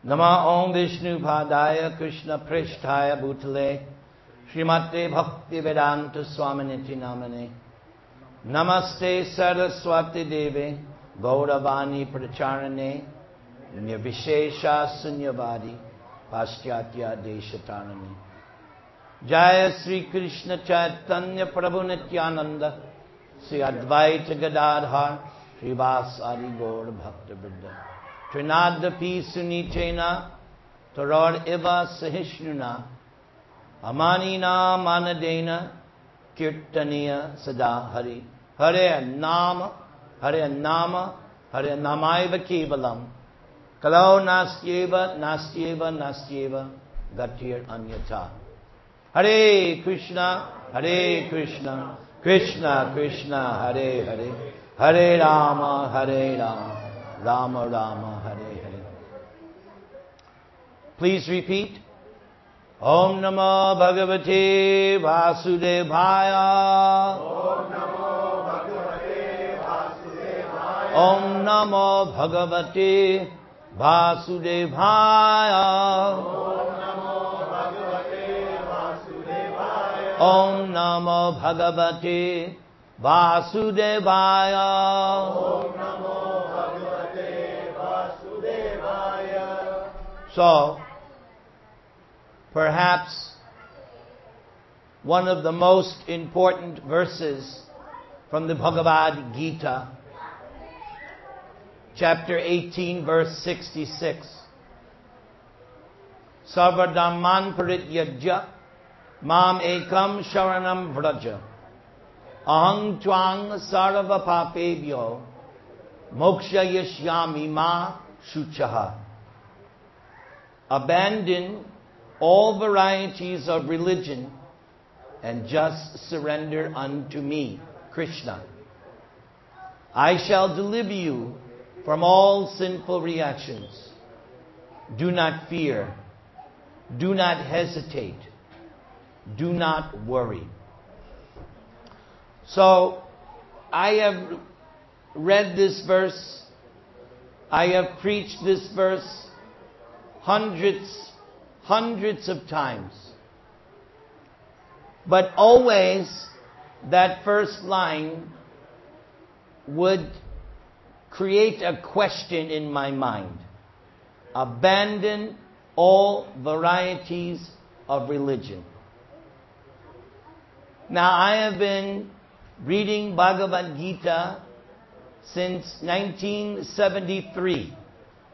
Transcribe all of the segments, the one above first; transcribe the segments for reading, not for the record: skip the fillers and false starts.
Nama Om Vishnu Padaya Krishna Prishtaya Bhutale Srimate Bhakti Vedanta Swaminiti Namane Namaste Saraswati Devi Gauravani Pracharane Nirvishesha Sunyavadi Paschatya Deshatarane Jaya Sri Krishna Chaitanya Prabhu Nityananda Sri Advaita Gadadhar Srivasadi Gaur Bhakta Vrinda Trinadapi Sunitena Taror Iva Sahishnuna Amanina Manadena Kirtaniya Sada Hari Hare Nama Hare Nama Hare Namaiva Kevalam Kalau Nastyeva Nastyeva Nastyeva Gatir Anyata Hare Krishna Krishna Krishna Hare Hare Hare Rama Rama Rama Hare Hare. Please repeat. Om Namo Bhagavate Vasudevaya. Om Namo Bhagavate Vasudevaya. Om Namo Bhagavate Vasudevaya. Om Namo Bhagavate Vasudevaya. Om Namo Bhagavate Vasudevaya. Om Namo Bhagavate Vasudevaya. So, perhaps one of the most important verses from the Bhagavad Gita, chapter 18, verse 66. Sarvadhamman parityajya mam ekam sharanam vraja aham tvang sarva papebhyo moksha yashyami ma shuchaha. Abandon all varieties of religion and just surrender unto me, Krishna. I shall deliver you from all sinful reactions. Do not fear. Do not hesitate. Do not worry. So, I have read this verse. I have preached this verse hundreds of times. But always that first line would create a question in my mind. Abandon all varieties of religion. Now, I have been reading Bhagavad Gita since 1973.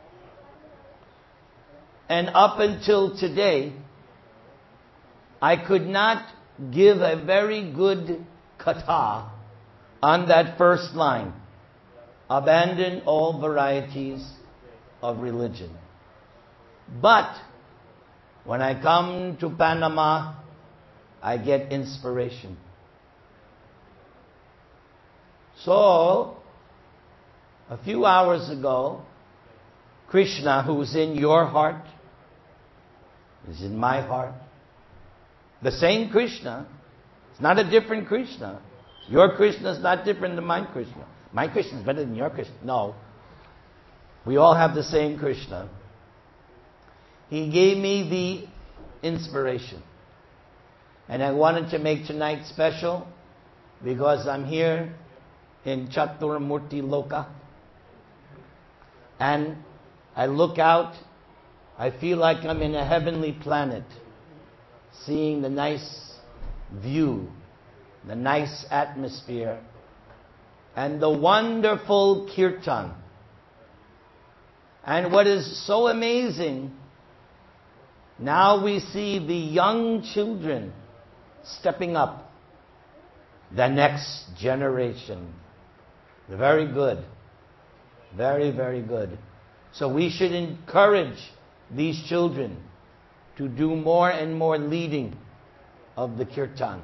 And up until today, I could not give a very good katha on that first line. Abandon all varieties of religion. But when I come to Panama, I get inspiration. So, a few hours ago, Krishna, who's in your heart, is in my heart. The same Krishna. It's not a different Krishna. Your Krishna is not different than my Krishna. My Krishna is better than your Krishna. No. We all have the same Krishna. He gave me the inspiration. And I wanted to make tonight special because I'm here in Chaturamurti Loka. And I look out, I feel like I'm in a heavenly planet, seeing the nice view, the nice atmosphere, and the wonderful kirtan. And what is so amazing, now we see the young children stepping up, the next generation. Very good. Very, very good. So we should encourage these children to do more and more leading of the kirtan.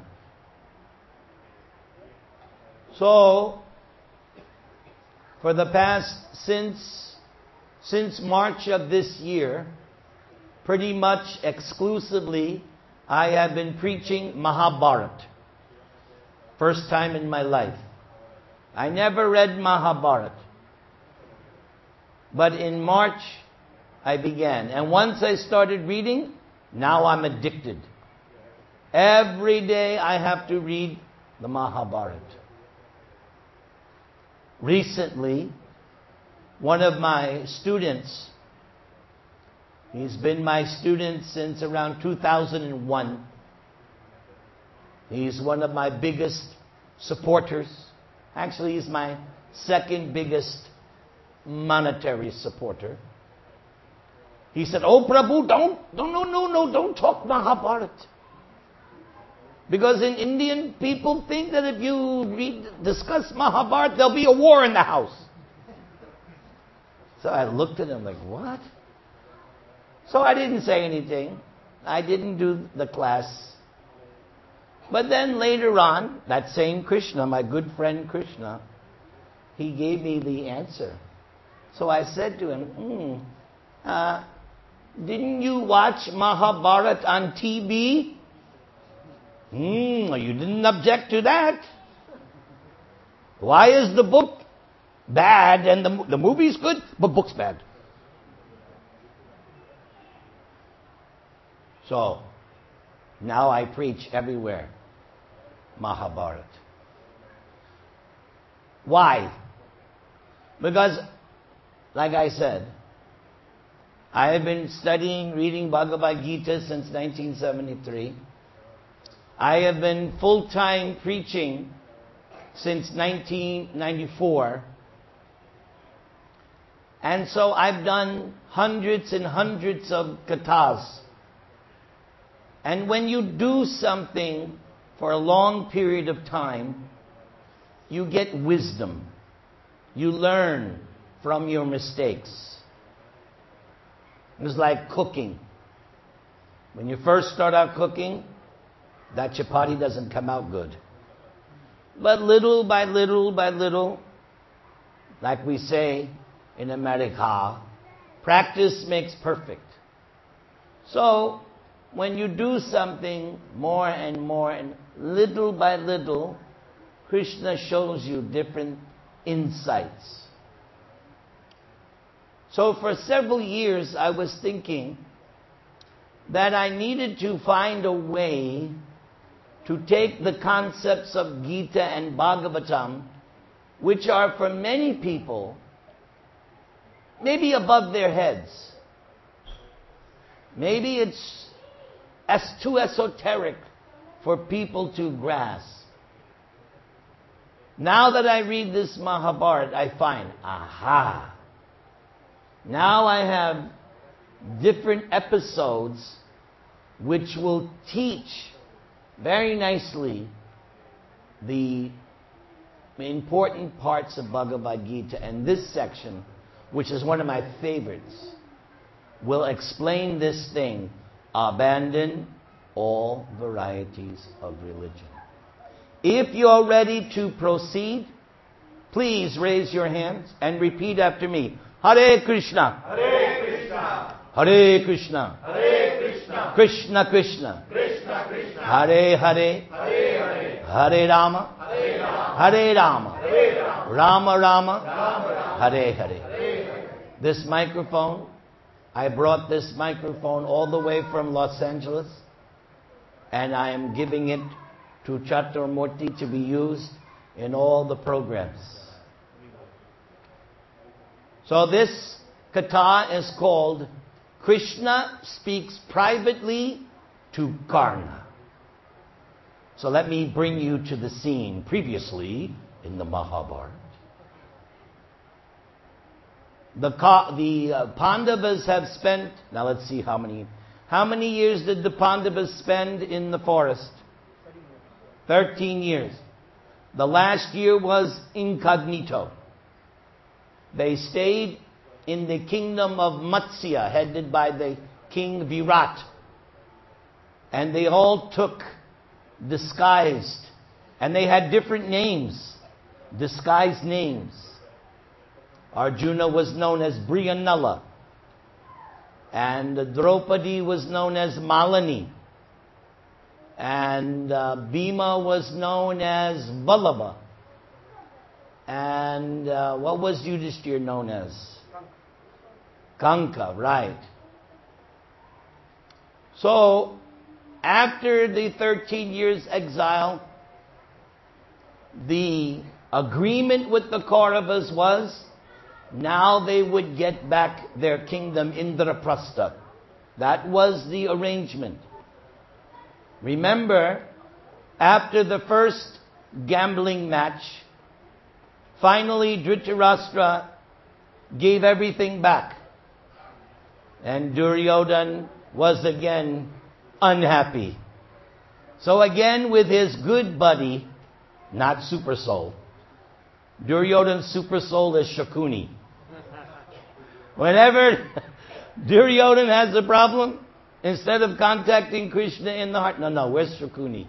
So, for the past, since March of this year, pretty much exclusively, I have been preaching Mahabharata. First time in my life. I never read Mahabharata. But in March, I began. And once I started reading, now I'm addicted. Every day I have to read the Mahabharata. Recently, one of my students, he's been my student since around 2001. He's one of my biggest supporters. Actually, he's my second biggest monetary supporter. He said, "Oh Prabhu, don't talk Mahabharata. Because in Indian, people think that if you discuss Mahabharata, there'll be a war in the house." So I looked at him like, what? So I didn't say anything. I didn't do the class. But then later on, that same Krishna, my good friend Krishna, he gave me the answer. So I said to him, didn't you watch Mahabharata on TV? You didn't object to that. Why is the book bad and the movie's good, but book's bad? So, now I preach everywhere Mahabharata. Why? Because, like I said, I have been reading Bhagavad Gita since 1973. I have been full-time preaching since 1994. And so I've done hundreds and hundreds of kathas. And when you do something for a long period of time, you get wisdom. You learn from your mistakes. It's like cooking. When you first start out cooking, that chapati doesn't come out good. But little by little by little, like we say in America, practice makes perfect. So, when you do something more and more, and little by little, Krishna shows you different insights. So for several years, I was thinking that I needed to find a way to take the concepts of Gita and Bhagavatam, which are for many people, maybe above their heads. Maybe it's too esoteric for people to grasp. Now that I read this Mahabharata, I find, aha! Now I have different episodes which will teach very nicely the important parts of Bhagavad Gita. And this section, which is one of my favorites, will explain this thing: abandon all varieties of religion. If you're ready to proceed, please raise your hands and repeat after me. Hare Krishna. Hare Krishna. Hare Krishna. Hare Krishna. Krishna Krishna. Krishna Krishna. Hare Hare. Hare Hare. Hare Rama. Hare Rama. Hare Rama. Hare Rama. Rama Rama. Rama Rama. Hare Hare. Hare Hare. This microphone, I brought this microphone all the way from Los Angeles, and I am giving it to Chaturmurti to be used in all the programs. So this katha is called Krishna Speaks Privately to Karna. So let me bring you to the scene previously in the Mahabharata. The Pandavas have spent, now let's see how many years did the Pandavas spend in the forest? 13 years. The last year was incognito. They stayed in the kingdom of Matsya, headed by the king Virat. And they all took disguised, and they had different names, disguised names. Arjuna was known as Briyanala, and Draupadi was known as Malini, and Bhima was known as Vallabha, and what was Yudhishthira known as? Kanka, right. So, after the 13 years exile, the agreement with the Kauravas was, now they would get back their kingdom, Indraprastha. That was the arrangement. Remember, after the first gambling match, finally Dhritarashtra gave everything back. And Duryodhan was again unhappy. So again, with his good buddy, not super soul, Duryodhan's super soul is Shakuni. Whenever Duryodhan has a problem, instead of contacting Krishna in the heart, no, where's Shakuni?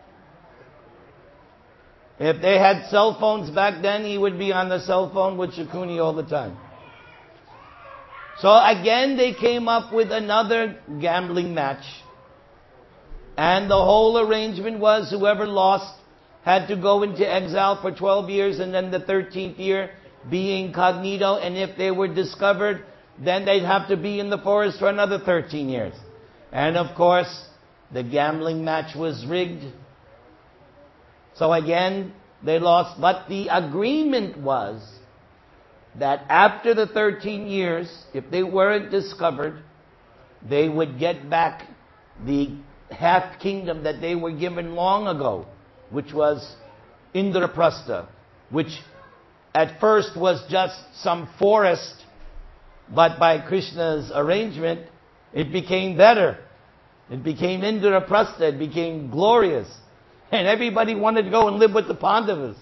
If they had cell phones back then, he would be on the cell phone with Shakuni all the time. So again, they came up with another gambling match. And the whole arrangement was whoever lost had to go into exile for 12 years, and then the 13th year be incognito, and if they were discovered, then they'd have to be in the forest for another 13 years. And of course, the gambling match was rigged. So again, they lost. But the agreement was that after the 13 years, if they weren't discovered, they would get back the half kingdom that they were given long ago, which was Indraprastha, which at first was just some forest, but by Krishna's arrangement, it became better. It became Indraprastha, it became glorious. And everybody wanted to go and live with the Pandavas.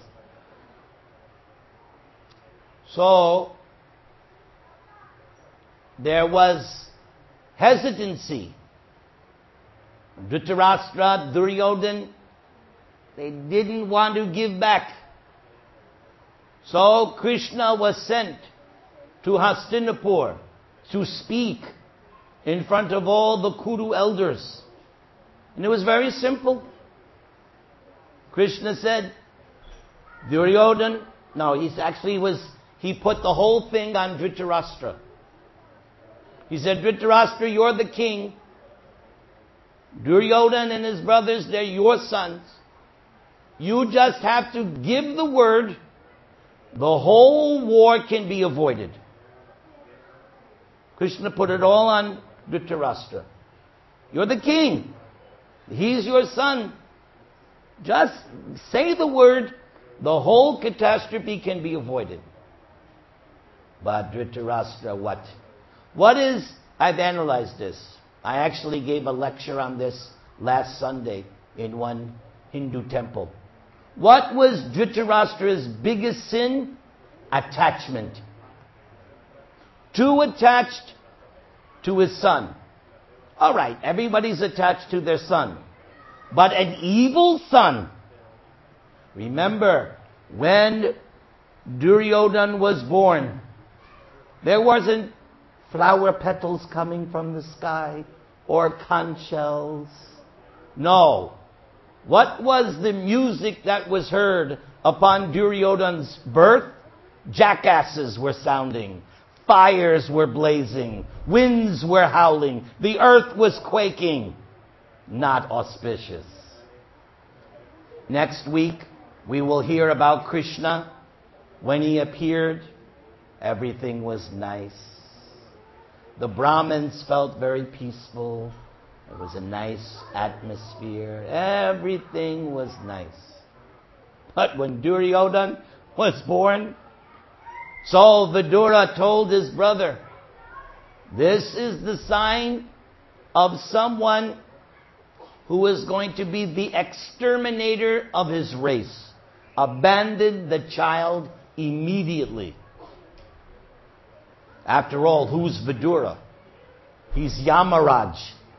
So, there was hesitancy. Dhritarashtra, Duryodhan, they didn't want to give back. So Krishna was sent to Hastinapur to speak in front of all the Kuru elders. And it was very simple. Krishna said, Duryodhan, he put the whole thing on Dhritarashtra. He said, Dhritarashtra, you're the king. Duryodhan and his brothers, they're your sons. You just have to give the word. The whole war can be avoided. Krishna put it all on Dhritarashtra. You're the king. He's your son. Just say the word. The whole catastrophe can be avoided. But Dhritarashtra, I've analyzed this. I actually gave a lecture on this last Sunday in one Hindu temple. What was Dhritarashtra's biggest sin? Attachment. Too attached to his son. All right, everybody's attached to their son. But an evil son. Remember, when Duryodhan was born, there wasn't flower petals coming from the sky or conch shells. No. What was the music that was heard upon Duryodhan's birth? Jackasses were sounding. Fires were blazing. Winds were howling. The earth was quaking. Not auspicious. Next week, we will hear about Krishna. When he appeared, everything was nice. The Brahmins felt very peaceful. It was a nice atmosphere. Everything was nice. But when Duryodhan was born, so Vidura told his brother, this is the sign of someone who is going to be the exterminator of his race. Abandon the child immediately. After all, who's Vidura? He's Yamaraj.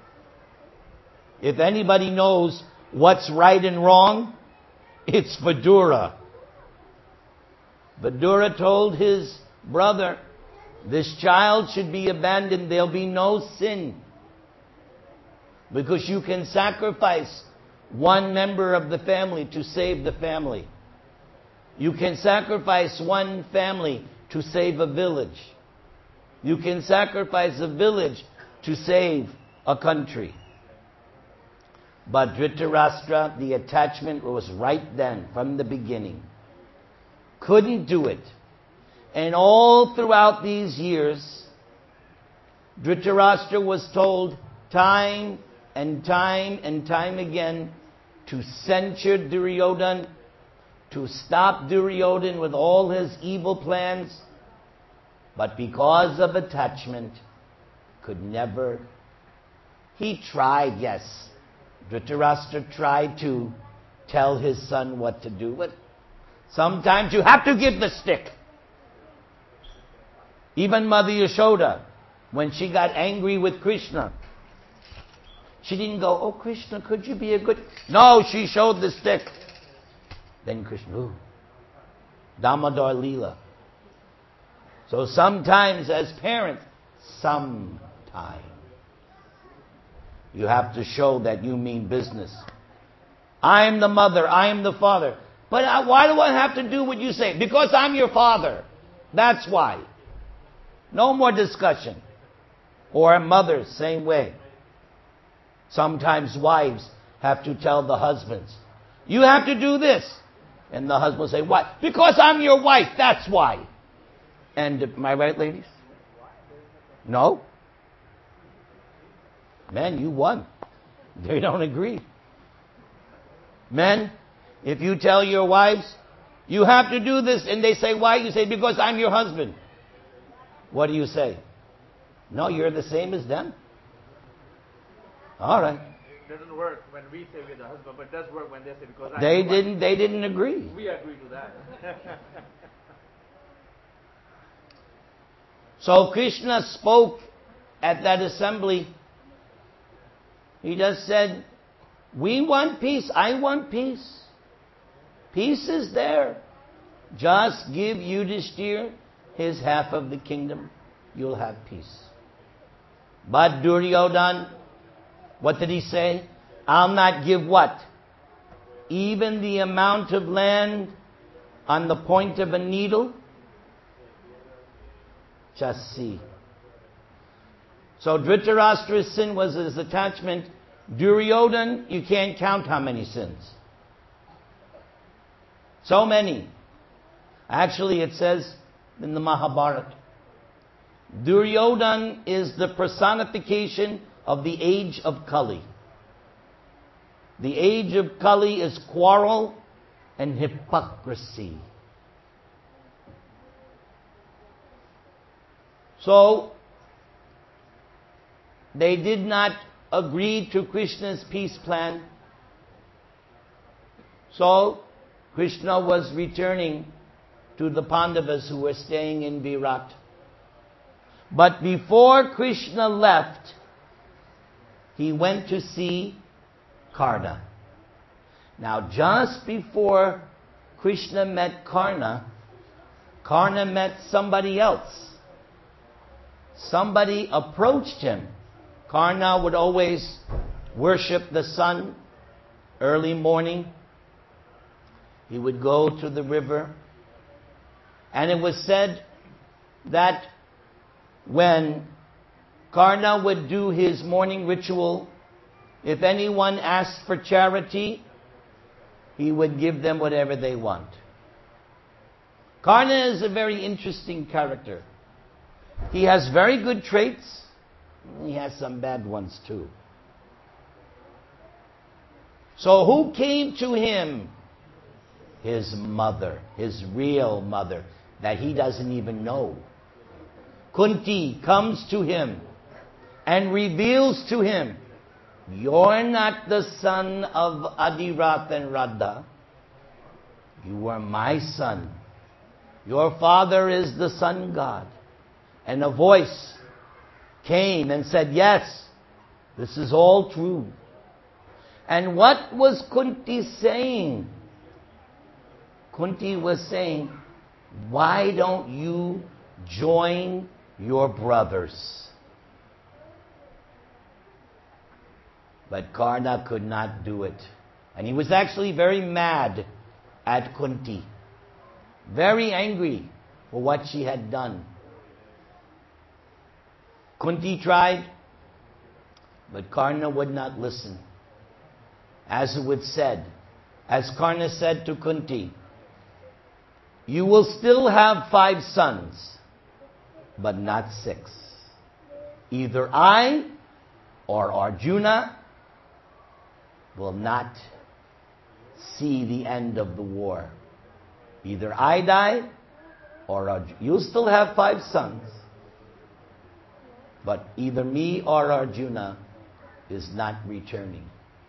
If anybody knows what's right and wrong, it's Vidura. Vidura told his brother, this child should be abandoned. There'll be no sin. Because you can sacrifice one member of the family to save the family. You can sacrifice one family to save a village. You can sacrifice a village to save a country. But Dhritarashtra, the attachment was right then, from the beginning. Couldn't do it. And all throughout these years, Dhritarashtra was told time and time and time again to censure Duryodhana, to stop Duryodhana with all his evil plans. But because of attachment, could never. He tried, yes. Dhritarashtra tried to tell his son what to do, but sometimes you have to give the stick. Even Mother Yashoda, when she got angry with Krishna, she didn't go, "Oh Krishna, could you be a good..." No, she showed the stick. Then Krishna, ooh, Damodar Leela. So sometimes as parents, sometimes, you have to show that you mean business. I am the mother, I am the father. But why do I have to do what you say? Because I'm your father. That's why. No more discussion. Or mothers, same way. Sometimes wives have to tell the husbands, "You have to do this." And the husband will say, "Why?" "Because I'm your wife, that's why." And am I right, ladies? No? Men, you won. They don't agree. Men, if you tell your wives, "You have to do this," and they say, "Why?" You say, "Because I'm your husband." What do you say? "No, you're the same as them." All right. It doesn't work when we say we're the husband, but it does work when they say because They didn't agree. We agree to that. So Krishna spoke at that assembly. He just said, "We want peace. I want peace. Peace is there. Just give Yudhishthira his half of the kingdom. You'll have peace." But Duryodhana, what did he say? "I'll not give what? Even the amount of land on the point of a needle?" Just see. So Dhritarashtra's sin was his attachment. Duryodhana, you can't count how many sins. So many. Actually, it says in the Mahabharata, Duryodhana is the personification of the age of Kali. The age of Kali is quarrel and hypocrisy. So, they did not agree to Krishna's peace plan. So, Krishna was returning to the Pandavas who were staying in Virat. But before Krishna left, he went to see Karna. Now, just before Krishna met Karna, Karna met somebody else. Somebody approached him. Karna would always worship the sun early morning. He would go to the river. And it was said that when Karna would do his morning ritual, if anyone asked for charity, he would give them whatever they want. Karna is a very interesting character. He has very good traits. He has some bad ones too. So who came to him? His mother, his real mother, that he doesn't even know. Kunti comes to him and reveals to him, "You're not the son of Adirath and Radha. You are my son. Your father is the sun god." And a voice came and said, "Yes, this is all true." And what was Kunti saying? Kunti was saying, "Why don't you join your brothers?" But Karna could not do it. And he was actually very mad at Kunti. Very angry for what she had done. Kunti tried, but Karna would not listen. As Karna said to Kunti, you will still have 5 sons, but not 6. Either I or Arjuna will not see the end of the war. Either I die or Arjuna. You'll still have 5 sons, but either me or Arjuna is not returning.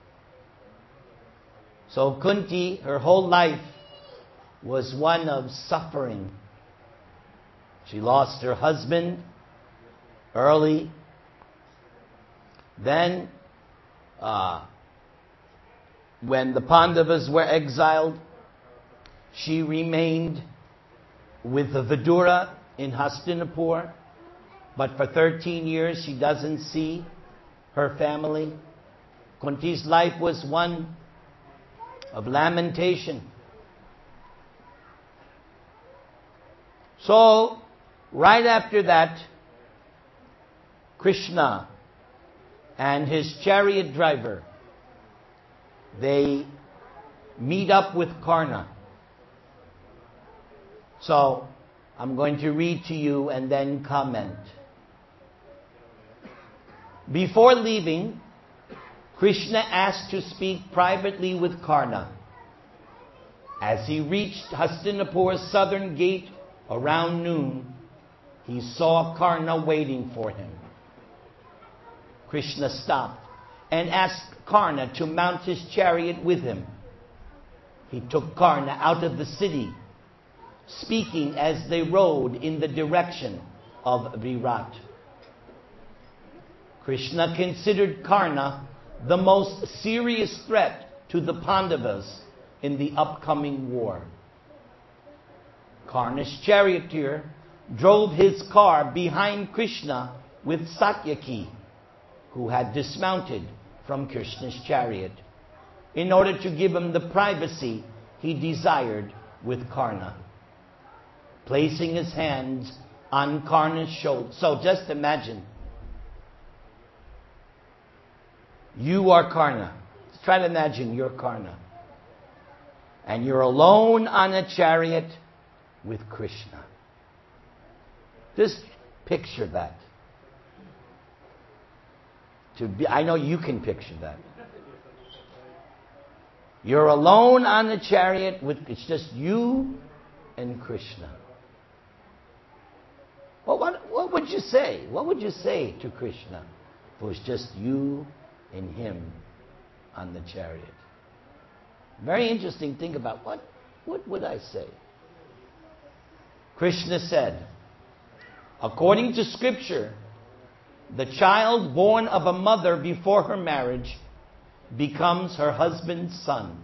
So Kunti, her whole life was one of suffering. She lost her husband early. Then, when the Pandavas were exiled, she remained with the Vidura in Hastinapur. But for 13 years, she doesn't see her family. Kunti's life was one of lamentation. So, right after that, Krishna and his chariot driver, they meet up with Karna. So, I'm going to read to you and then comment. Before leaving, Krishna asked to speak privately with Karna. As he reached Hastinapur's southern gate around noon, he saw Karna waiting for him. Krishna stopped and asked Karna to mount his chariot with him. He took Karna out of the city, speaking as they rode in the direction of Virat. Krishna considered Karna the most serious threat to the Pandavas in the upcoming war. Karna's charioteer drove his car behind Krishna with Satyaki, who had dismounted from Krishna's chariot, in order to give him the privacy he desired with Karna. Placing his hands on Karna's shoulder. So just imagine, you are Karna. Try to imagine you're Karna. And you're alone on a chariot with Krishna. Just picture that. I know you can picture that. You're alone on the chariot it's just you and Krishna. Well, what would you say? What would you say to Krishna if it was just you and him on the chariot? Very interesting. Think about what would I say? Krishna said, according to scripture, the child born of a mother before her marriage becomes her husband's son.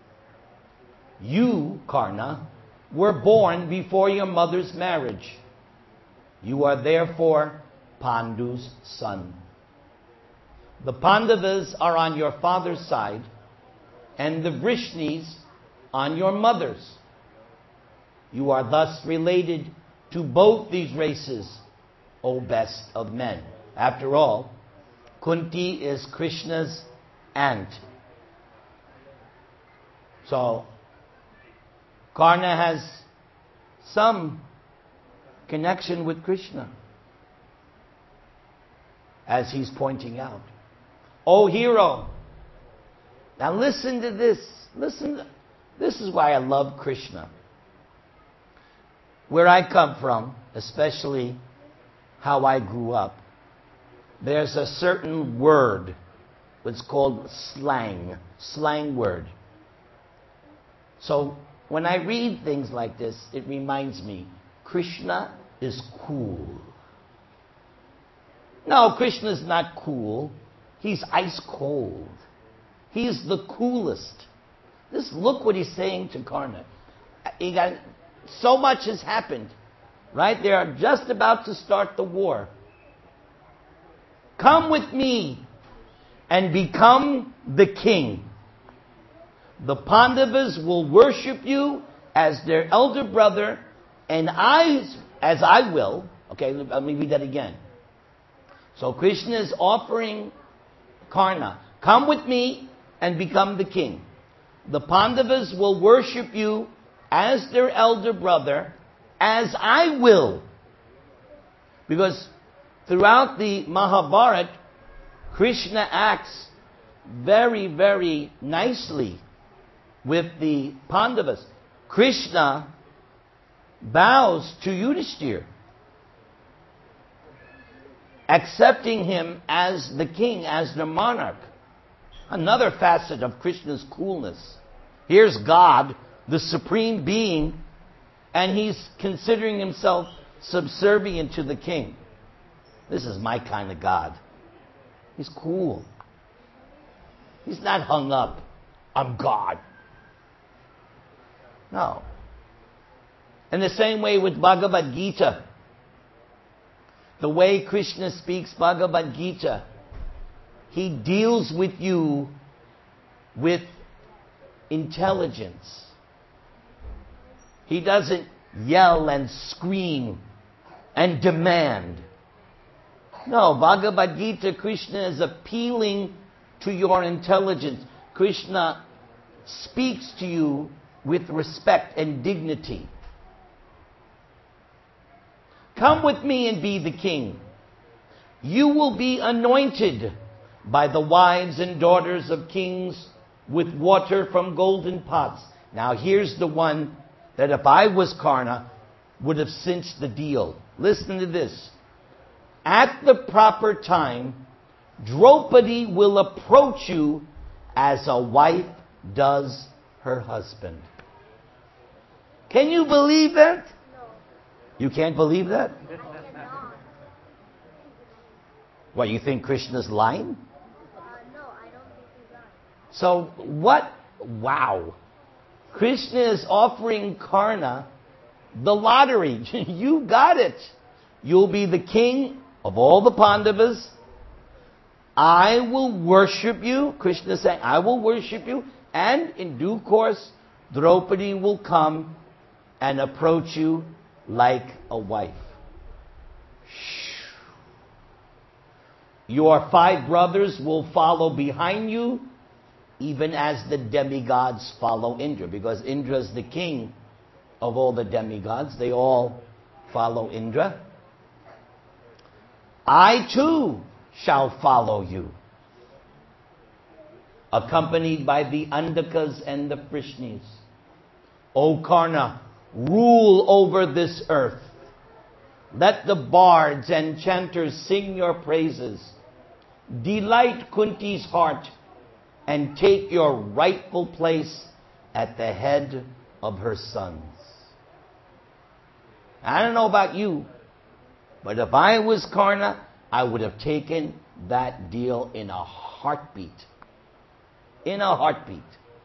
You, Karna, were born before your mother's marriage. You are therefore Pandu's son. The Pandavas are on your father's side, and the Vrishnis on your mother's. You are thus related to both these races, O best of men. After all, Kunti is Krishna's aunt. So, Karna has some connection with Krishna, as he's pointing out. O hero! Now listen to this. This is why I love Krishna. Where I come from, especially how I grew up, there's a certain word, it's called slang word. So when I read things like this, it reminds me, Krishna is cool. No, Krishna's not cool. He's ice cold. He's the coolest. Just look what he's saying to Karna. So much has happened, right? They are just about to start the war. Come with me and become the king. The Pandavas will worship you as their elder brother, and I will. Okay, let me read that again. So Krishna is offering Karna, come with me and become the king. The Pandavas will worship you as their elder brother, as I will. Because throughout the Mahabharata, Krishna acts very, very nicely with the Pandavas. Krishna bows to Yudhishthira, accepting him as the king, as the monarch. Another facet of Krishna's coolness. Here's God, the supreme being, and he's considering himself subservient to the king. This is my kind of God. He's cool. He's not hung up. I'm God. No. In the same way with Bhagavad Gita, the way Krishna speaks Bhagavad Gita, he deals with you with intelligence. He doesn't yell and scream and demand. No, Bhagavad Gita, Krishna is appealing to your intelligence. Krishna speaks to you with respect and dignity. Come with me and be the king. You will be anointed by the wives and daughters of kings with water from golden pots. Now here's the one that if I was Karna, would have cinched the deal. Listen to this. At the proper time, Draupadi will approach you as a wife does her husband. Can you believe that? No. You can't believe that? I cannot. What, you think Krishna's lying? No, I don't think he's lying. So what? Wow. Krishna is offering Karna the lottery. You got it. You'll be the king of all the Pandavas. I will worship you. Krishna is saying, I will worship you. And in due course, Draupadi will come and approach you like a wife. Your 5 brothers will follow behind you, even as the demigods follow Indra. Because Indra is the king of all the demigods. They all follow Indra. I too shall follow you, accompanied by the Andakas and the Vrishnis. O Karna, rule over this earth. Let the bards and chanters sing your praises. Delight Kunti's heart and take your rightful place at the head of her sons. I don't know about you, but if I was Karna, I would have taken that deal in a heartbeat. In a heartbeat.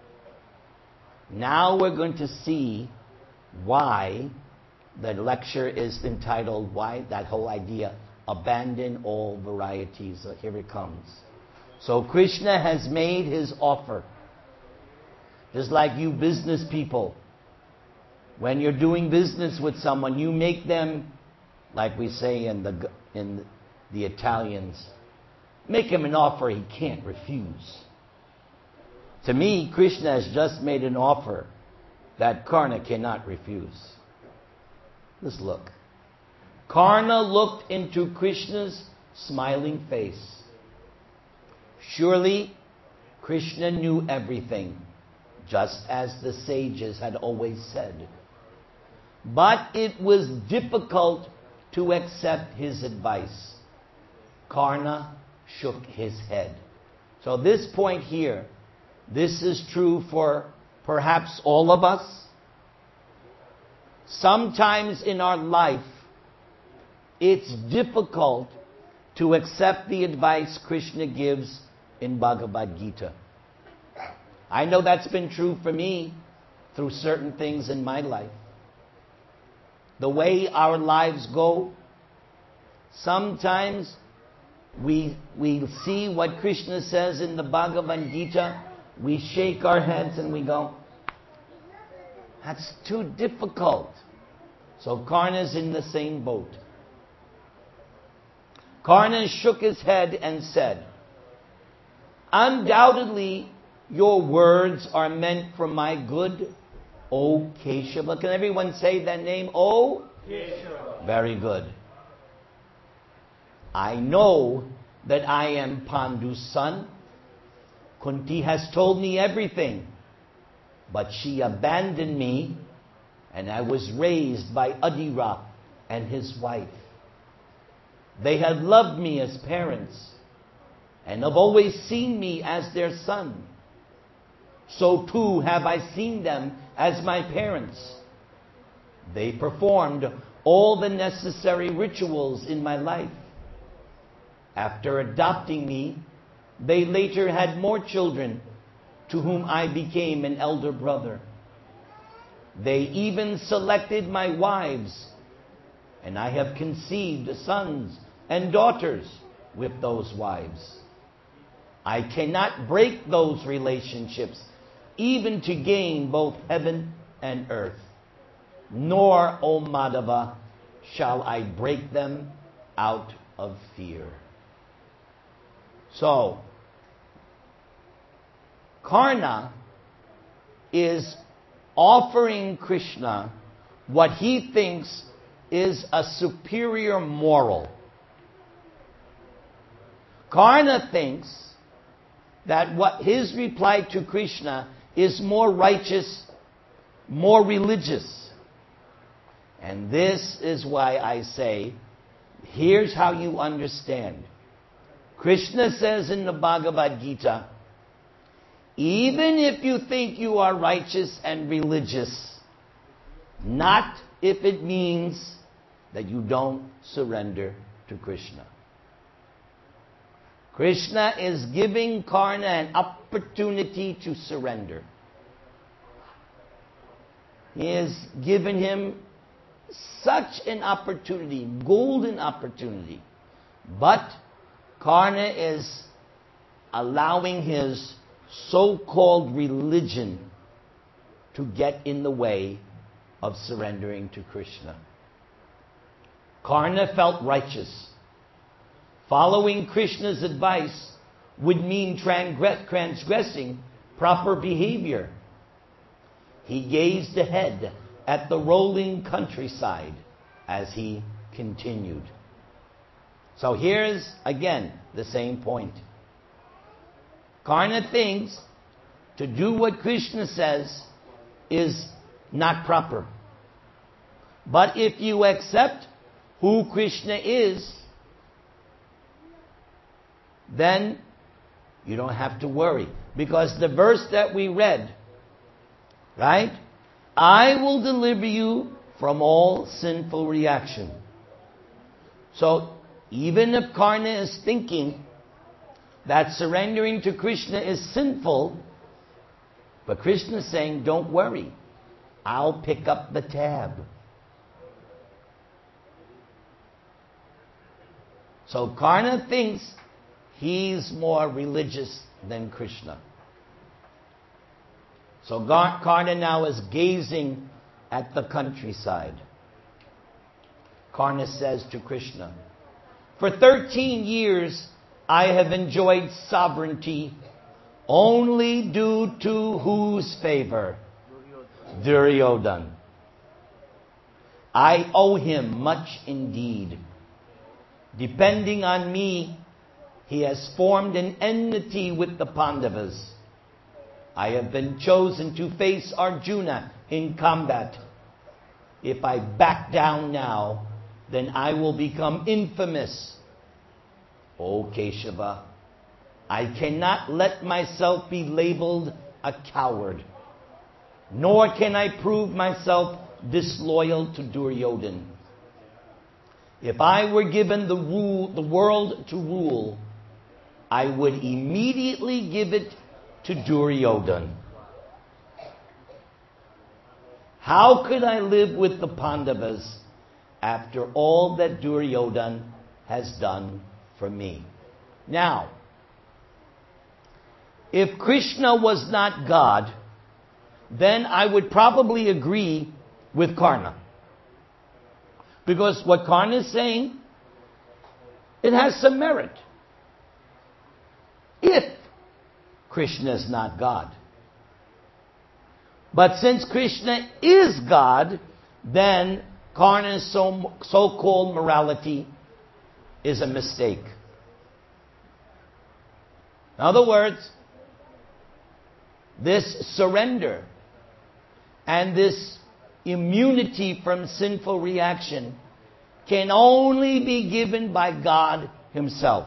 Now we're going to see why the lecture is entitled, why that whole idea, abandon all varieties. Here it comes. So Krishna has made his offer. Just like you business people, when you're doing business with someone, you make them, like we say in the Italians, make him an offer he can't refuse. To me, Krishna has just made an offer that Karna cannot refuse. Let's look. Karna looked into Krishna's smiling face. Surely, Krishna knew everything, just as the sages had always said. But it was difficult to accept his advice. Karna shook his head. So this point here, this is true for perhaps all of us. Sometimes in our life, it's difficult to accept the advice Krishna gives in Bhagavad Gita. I know that's been true for me through certain things in my life. The way our lives go, sometimes we see what Krishna says in the Bhagavad Gita, we shake our heads and we go, that's too difficult. So Karna's in the same boat. Karna shook his head and said, "Undoubtedly, your words are meant for my good, O Keshava." Can everyone say that name? O Keshava. Very good. "I know that I am Pandu's son. Kunti has told me everything, but she abandoned me, and I was raised by Adira and his wife. They have loved me as parents, and have always seen me as their son. So too have I seen them as my parents. They performed all the necessary rituals in my life. After adopting me, they later had more children, to whom I became an elder brother. They even selected my wives, and I have conceived sons and daughters with those wives. I cannot break those relationships, even to gain both heaven and earth. Nor, O Madhava, shall I break them out of fear." So, Karna is offering Krishna what he thinks is a superior moral. Karna thinks that what his reply to Krishna is more righteous, more religious. And this is why I say, here's how you understand. Krishna says in the Bhagavad Gita, even if you think you are righteous and religious, not if it means that you don't surrender to Krishna. Krishna is giving Karna an opportunity to surrender. He has given him such an opportunity, golden opportunity. But Karna is allowing his so-called religion to get in the way of surrendering to Krishna. Karna felt righteous. Following Krishna's advice would mean transgressing proper behavior. He gazed ahead at the rolling countryside as he continued. So here's, again, the same point. Karna thinks to do what Krishna says is not proper. But if you accept who Krishna is, then you don't have to worry. Because the verse that we read, right? I will deliver you from all sinful reaction. So, even if Karna is thinking that surrendering to Krishna is sinful, but Krishna is saying, don't worry, I'll pick up the tab. So Karna thinks he's more religious than Krishna. So Karna now is gazing at the countryside. Karna says to Krishna, for 13 years I have enjoyed sovereignty only due to whose favor? Duryodhana. I owe him much indeed. Depending on me, he has formed an enmity with the Pandavas. I have been chosen to face Arjuna in combat. If I back down now, then I will become infamous. O Keshava, I cannot let myself be labeled a coward, nor can I prove myself disloyal to Duryodhana. If I were given the world to rule, I would immediately give it to Duryodhana. How could I live with the Pandavas after all that Duryodhana has done for me? Now, if Krishna was not God, then I would probably agree with Karna. Because what Karna is saying, It has some merit. If Krishna is not God. But since Krishna is God, then Karna's so-called morality is a mistake. In other words, this surrender and this immunity from sinful reaction can only be given by God Himself.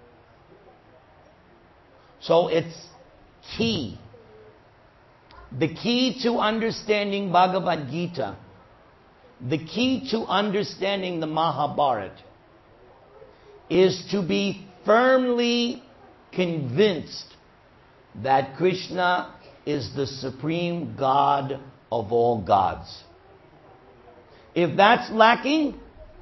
So it's key. The key to understanding Bhagavad Gita, the key to understanding the Mahabharata, is to be firmly convinced that Krishna is the supreme God of all gods. If that's lacking,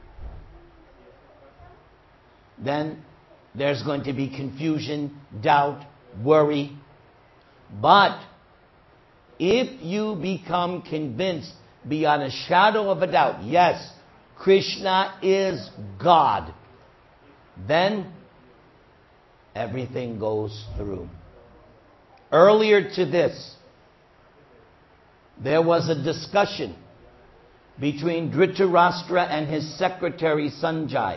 then there's going to be confusion, doubt, worry. But if you become convinced beyond a shadow of a doubt, yes, Krishna is God, then everything goes through. Earlier to this, there was a discussion between Dhritarashtra and his secretary Sanjay.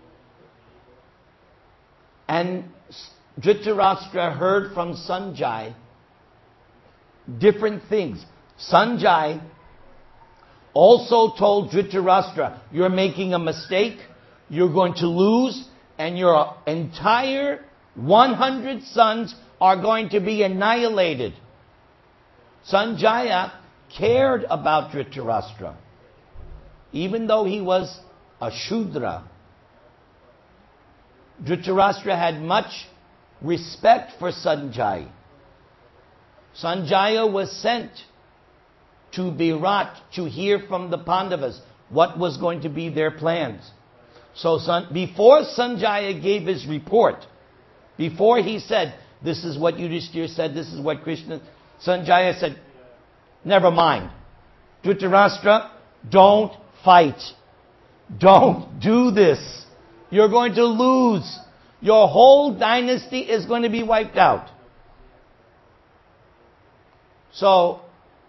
And Dhritarashtra heard from Sanjay different things. Sanjay also told Dhritarashtra, you're making a mistake, you're going to lose, and your entire 100 sons are going to be annihilated. Sanjaya cared about Dhritarashtra. Even though he was a Shudra, Dhritarashtra had much respect for Sanjaya. Sanjaya was sent to Virat to hear from the Pandavas what was going to be their plans. So before Sanjaya gave his report, before he said, this is what Yudhishthira said, this is what Krishna, Sanjaya said, never mind. Dhritarashtra, don't fight. Don't do this. You're going to lose. Your whole dynasty is going to be wiped out. So,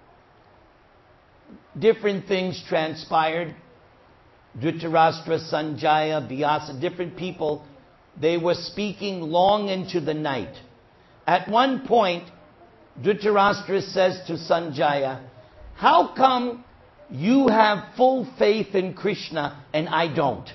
different things transpired. Dhritarashtra, Sanjaya, Vyasa, different people, they were speaking long into the night. At one point, Dhritarashtra says to Sanjaya, how come you have full faith in Krishna and I don't?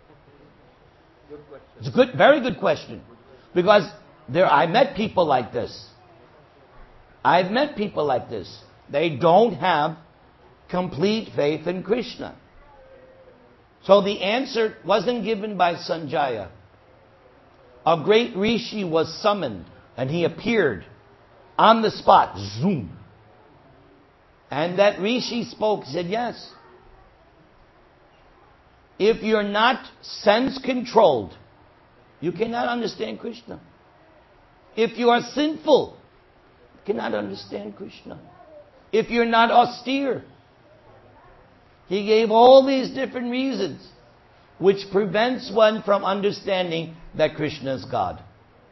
It's a very good question. Because I met people like this. I've met people like this. They don't have complete faith in Krishna. So the answer wasn't given by Sanjaya. A great rishi was summoned and he appeared on the spot. Zoom. And that rishi spoke, said, yes. If you're not sense-controlled, you cannot understand Krishna. If you are sinful, you cannot understand Krishna. If you're not austere. He gave all these different reasons which prevents one from understanding that Krishna is God.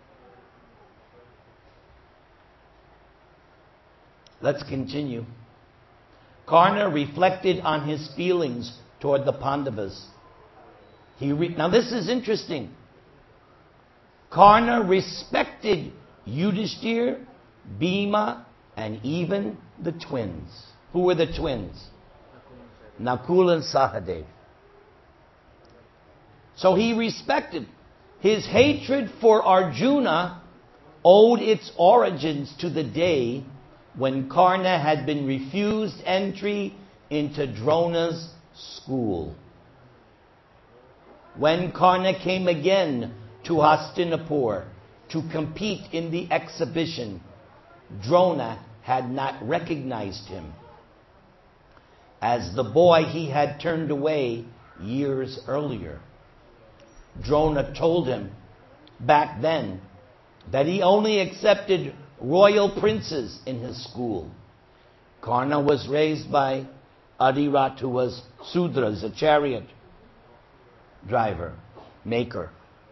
Let's continue. Karna reflected on his feelings toward the Pandavas. Now this is interesting. Karna respected Yudhishthira, Bhima, and even the twins. Who were the twins? Nakul and Sahadev. So he respected. His hatred for Arjuna owed its origins to the day when Karna had been refused entry into Drona's school. When Karna came again to Hastinapur to compete in the exhibition, Drona had not recognized him as the boy he had turned away years earlier. Drona told him back then that he only accepted royal princes in his school. Karna was raised by Adirat, who was Sudras, a chariot driver, maker.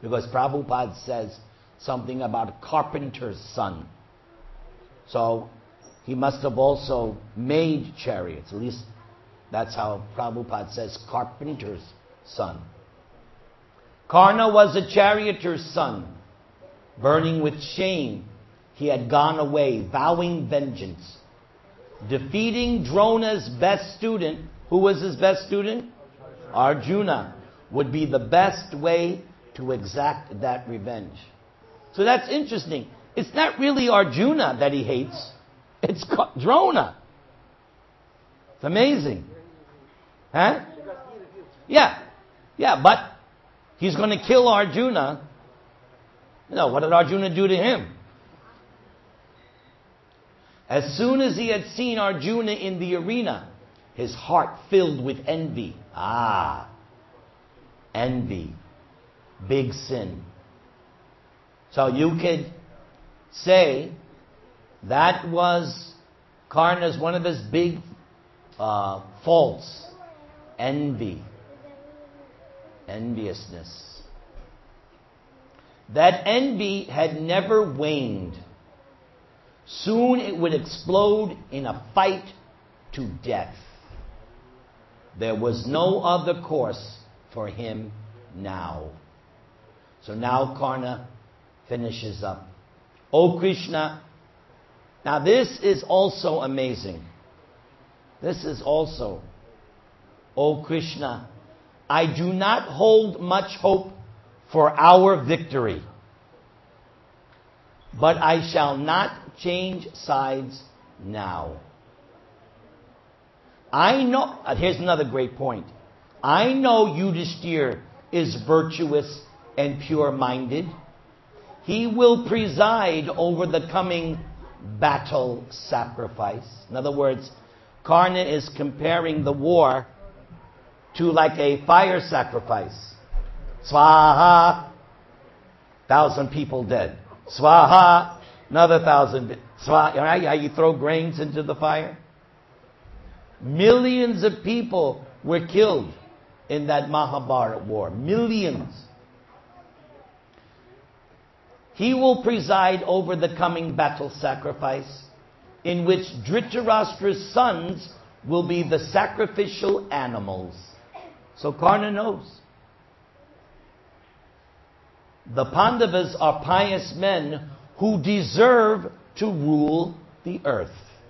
Because Prabhupada says something about a carpenter's son. So he must have also made chariots. At least that's how Prabhupada says carpenter's son. Karna was a charioteer's son. Burning with shame, he had gone away, vowing vengeance. Defeating Drona's best student. Who was his best student? Arjuna. Would be the best way to exact that revenge. So that's interesting. It's not really Arjuna that he hates. It's Drona. It's amazing. Huh? Yeah. Yeah, but he's going to kill Arjuna. No, what did Arjuna do to him? As soon as he had seen Arjuna in the arena, his heart filled with envy. Envy. Big sin. So you could say that was Karna's one of his big faults. Envy. Enviousness. That envy had never waned. Soon it would explode in a fight to death. There was no other course for him now. So now Karna finishes up. O Krishna. Now this is also amazing. This is also, O Krishna, I do not hold much hope for our victory, but I shall not change sides now. I know, here's another great point. I know Yudhishthir is virtuous and pure-minded. He will preside over the coming battle sacrifice. In other words, Karna is comparing the war to like a fire sacrifice. Swaha, 1,000 people dead. Swaha, another 1,000. Swaha, right? How you throw grains into the fire? Millions of people were killed in that Mahabharata war. Millions. He will preside over the coming battle sacrifice, in which Dhritarashtra's sons will be the sacrificial animals. So Karna knows. The Pandavas are pious men who deserve to rule the earth.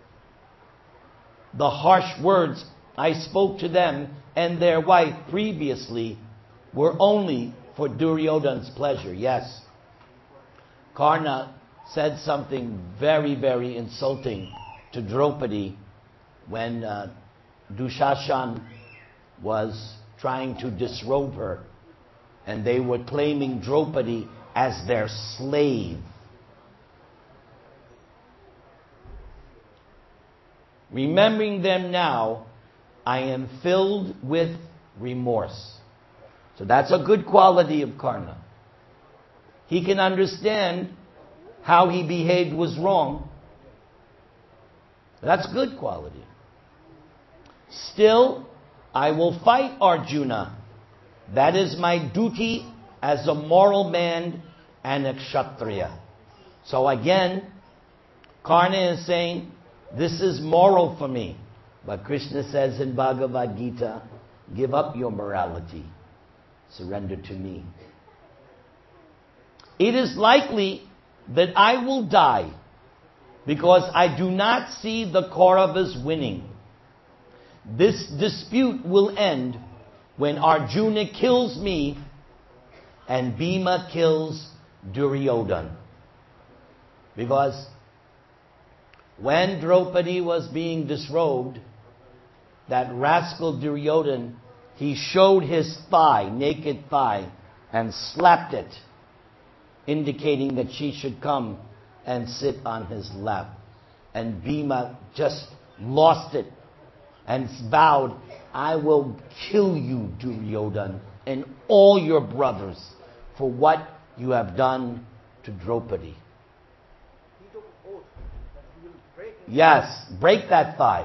The harsh words I spoke to them and their wife previously were only for Duryodhana's pleasure. Yes, Karna said something very, very insulting to Draupadi when Dushashan was trying to disrobe her, and they were claiming Draupadi as their slave. Remembering them now, I am filled with remorse. So that's a good quality of Karna. He can understand how he behaved was wrong. That's good quality. Still, I will fight Arjuna. That is my duty as a moral man and a kshatriya. So again, Karna is saying, this is moral for me. But Krishna says in Bhagavad Gita, give up your morality. Surrender to me. It is likely that I will die because I do not see the Kauravas winning. This dispute will end when Arjuna kills me and Bhima kills Duryodhana. Because when Draupadi was being disrobed, that rascal Duryodhana, he showed his thigh, naked thigh, and slapped it, indicating that she should come and sit on his lap. And Bhima just lost it and vowed, I will kill you, Duryodhana, and all your brothers for what you have done to Draupadi. He took oath that he will break his Yes, break that thigh.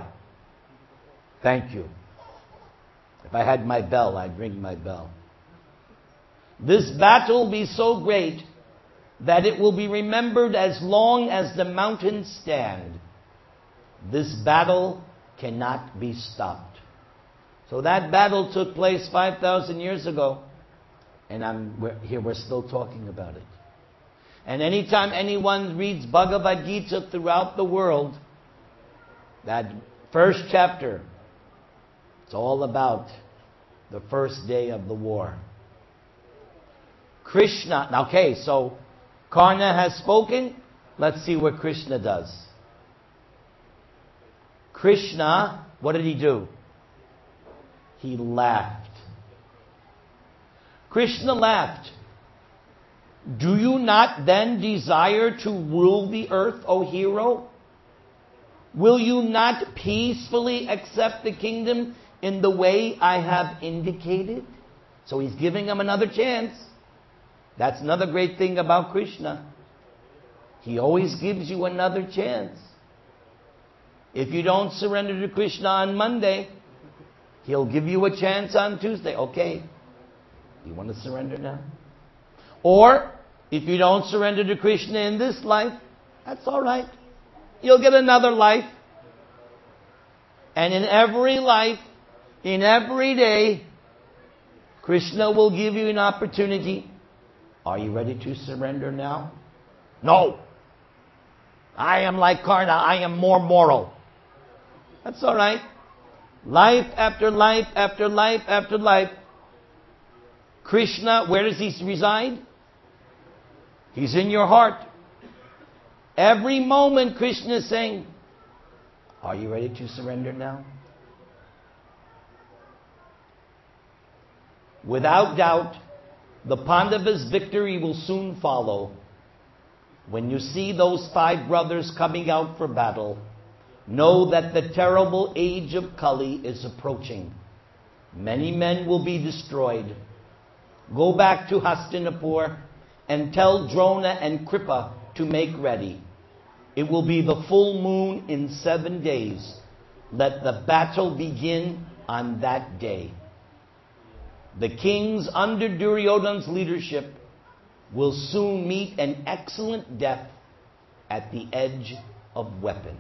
Thank you. If I had my bell, I'd ring my bell. This battle will be so great that it will be remembered as long as the mountains stand. This battle cannot be stopped. So that battle took place 5,000 years ago, and we're still talking about it. And anytime anyone reads Bhagavad Gita throughout the world, that first chapter, it's all about the first day of the war. Krishna, okay, so Karna has spoken. Let's see what Krishna does. Krishna, what did he do? He laughed. Krishna laughed. Do you not then desire to rule the earth, O hero? Will you not peacefully accept the kingdom in the way I have indicated? So he's giving him another chance. That's another great thing about Krishna. He always gives you another chance. If you don't surrender to Krishna on Monday, he'll give you a chance on Tuesday. Okay, you want to surrender now? Or, if you don't surrender to Krishna in this life, that's all right. You'll get another life. And in every life, in every day, Krishna will give you an opportunity. Are you ready to surrender now? No. I am like Karna. I am more moral. That's all right. Life after life after life after life. Krishna, where does he reside? He's in your heart. Every moment Krishna is saying, are you ready to surrender now? Without doubt, the Pandavas' victory will soon follow. When you see those 5 brothers coming out for battle, know that the terrible age of Kali is approaching. Many men will be destroyed. Go back to Hastinapur and tell Drona and Kripa to make ready. It will be the full moon in 7 days. Let the battle begin on that day. The kings under Duryodhana's leadership will soon meet an excellent death at the edge of weapons.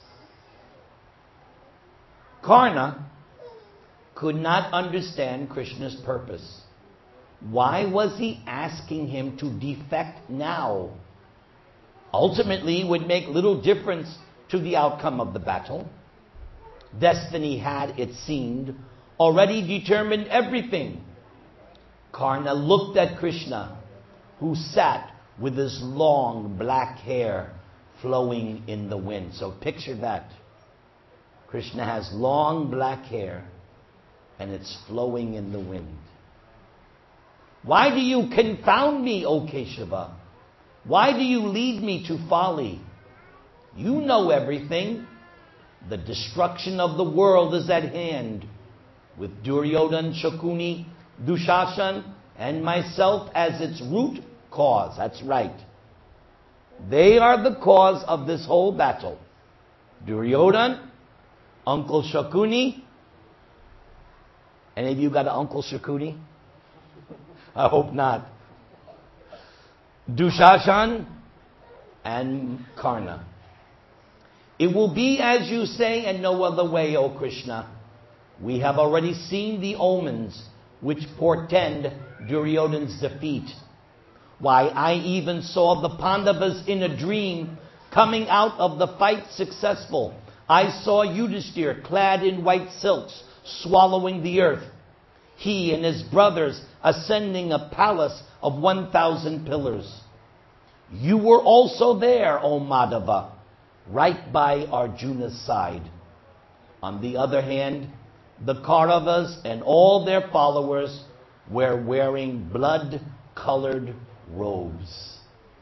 Karna could not understand Krishna's purpose. Why was he asking him to defect now? Ultimately, it would make little difference to the outcome of the battle. Destiny had, it seemed, already determined everything. Karna looked at Krishna, who sat with his long black hair flowing in the wind. So picture that. Krishna has long black hair and it's flowing in the wind. Why do you confound me, O Keshava? Why do you lead me to folly? You know everything. The destruction of the world is at hand, with Duryodhana, Shakuni, Dushashan, and myself as its root cause. That's right. They are the cause of this whole battle. Duryodhana, Uncle Shakuni. Any of you got an Uncle Shakuni? I hope not. Dushashan and Karna. It will be as you say and no other way, O Krishna. We have already seen the omens which portend Duryodhana's defeat. Why, I even saw the Pandavas in a dream coming out of the fight successful. I saw Yudhishthira clad in white silks, swallowing the earth. He and his brothers ascending a palace of 1,000 pillars. You were also there, O Madhava, right by Arjuna's side. On the other hand, the Kauravas and all their followers were wearing blood-colored robes.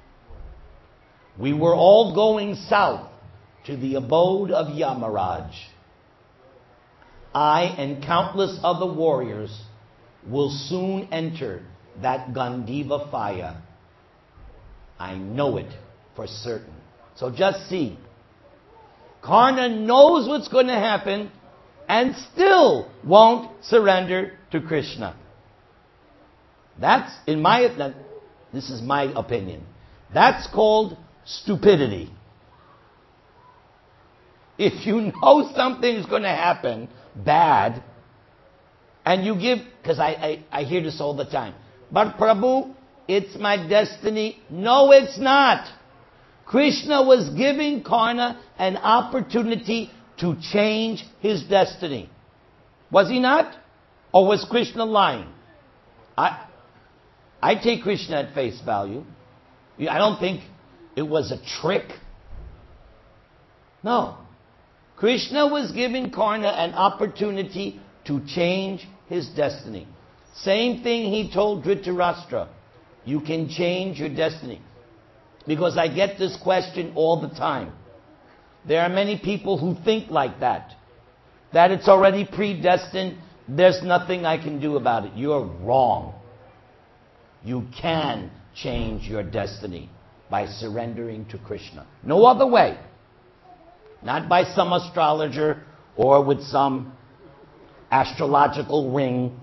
We were all going south to the abode of Yamaraj. I and countless other warriors will soon enter that Gandiva fire. I know it for certain. So just see. Karna knows what's going to happen and still won't surrender to Krishna. That's, this is my opinion, that's called stupidity. If you know something is going to happen bad, and you give, because I hear this all the time, but Prabhu, it's my destiny. No, it's not. Krishna was giving Karna an opportunity to change his destiny. Was he not? Or was Krishna lying? I take Krishna at face value. I don't think it was a trick. No. Krishna was giving Karna an opportunity to change his destiny. Same thing he told Dhritarashtra. You can change your destiny. Because I get this question all the time. There are many people who think like that. That it's already predestined. There's nothing I can do about it. You're wrong. You can change your destiny by surrendering to Krishna. No other way. Not by some astrologer or with some astrological ring.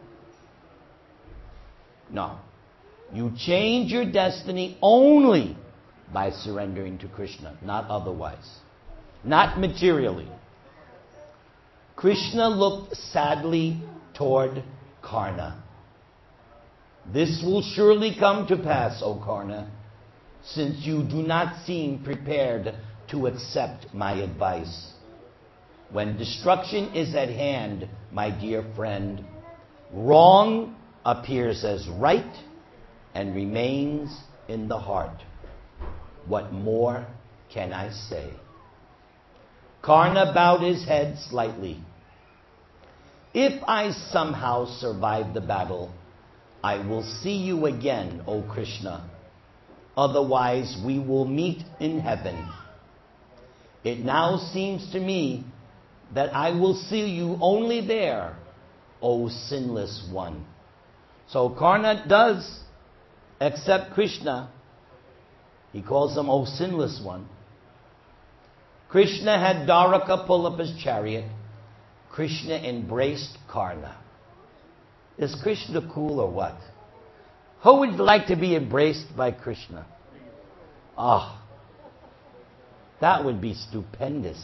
No. You change your destiny only by surrendering to Krishna, not otherwise. Not materially. Krishna looked sadly toward Karna. This will surely come to pass, O Karna, since you do not seem prepared to accept my advice. When destruction is at hand, my dear friend, wrong appears as right and remains in the heart. What more can I say? Karna bowed his head slightly. If I somehow survive the battle, I will see you again, O Krishna. Otherwise, we will meet in heaven. It now seems to me that I will see you only there, O sinless one. So Karna does accept Krishna. He calls him, O sinless one. Krishna had Dwaraka pull up his chariot. Krishna embraced Karna. Is Krishna cool or what? Who would like to be embraced by Krishna? Ah, that would be stupendous.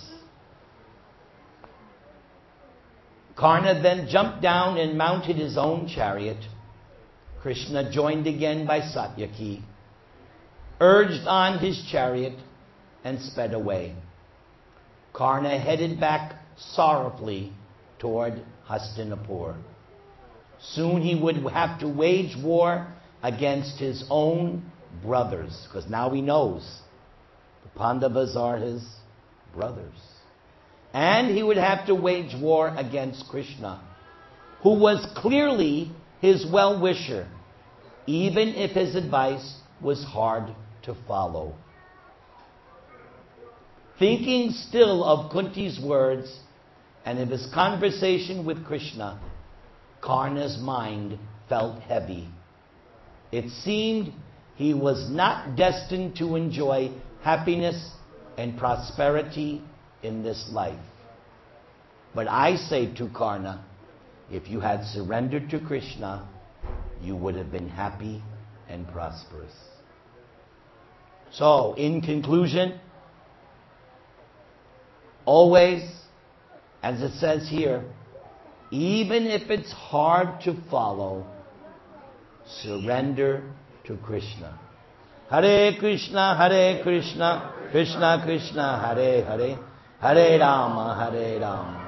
Karna then jumped down and mounted his own chariot. Krishna joined again by Satyaki, urged on his chariot, and sped away. Karna headed back sorrowfully toward Hastinapur. Soon he would have to wage war against his own brothers, because now he knows the Pandavas are his brothers. And he would have to wage war against Krishna, who was clearly his well-wisher, even if his advice was hard to follow. Thinking still of Kunti's words and of his conversation with Krishna, Karna's mind felt heavy. It seemed he was not destined to enjoy happiness and prosperity in this life. But I say to Karna, if you had surrendered to Krishna, you would have been happy and prosperous. So, in conclusion, always, as it says here, even if it's hard to follow, surrender to Krishna. Hare Krishna, Krishna Krishna, Hare Hare, Hare Rama,